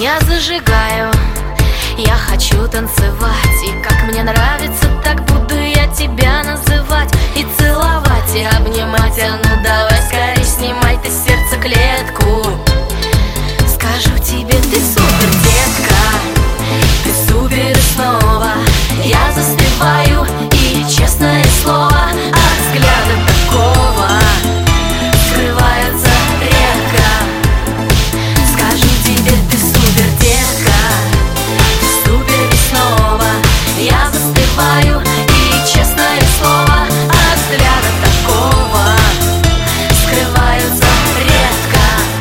Я зажигаю, я хочу танцевать, и как мне нравится, так буду я тебя называть. И целовать, и обнимать, а ну давай скорей снимай ты сердце клетку. Скажу тебе, ты супер, детка, ты супер, и снова я застываю, и честное слово, от взгляда такого скрывается редко. Скажу тебе, ты супер, детка, ты супер, и снова я застываю, и честное слово, от взгляда такого скрываются редко.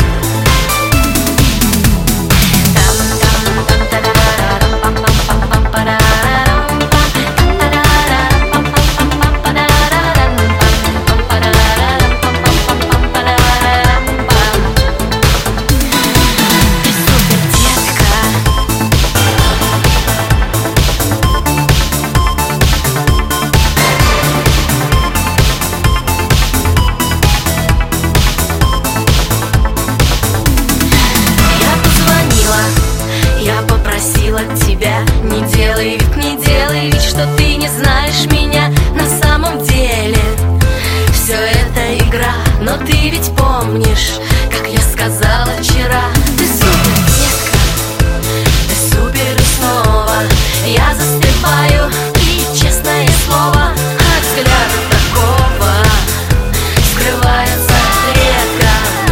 Я попросила тебя, не делай вид, что ты не знаешь меня на самом деле. Все это игра, но ты ведь помнишь, как я сказала вчера. Ты супер, детка, ты супер, и снова я застываю, и честное слово, от взгляда такого скрывается редко.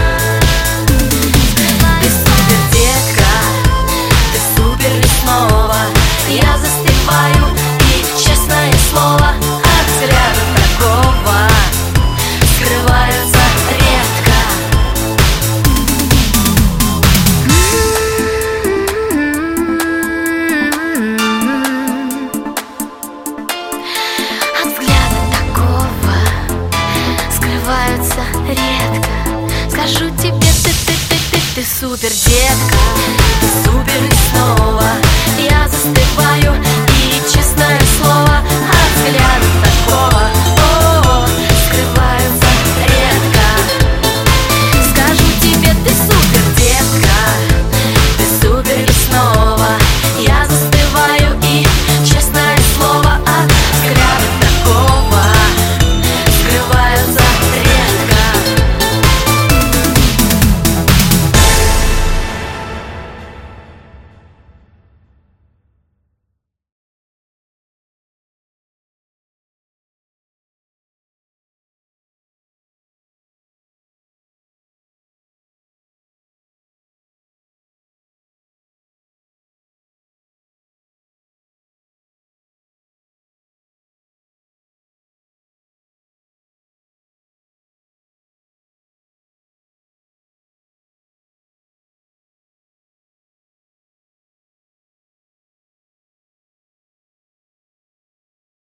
Ты супер, детка, ты супер, и снова я застываю, и честное слово, от взгляда такого скрываются редко. От взгляда такого скрываются редко. Скажу тебе, ты супер, детка, ты супер, и снова я застываю, и честное слово, от взгляда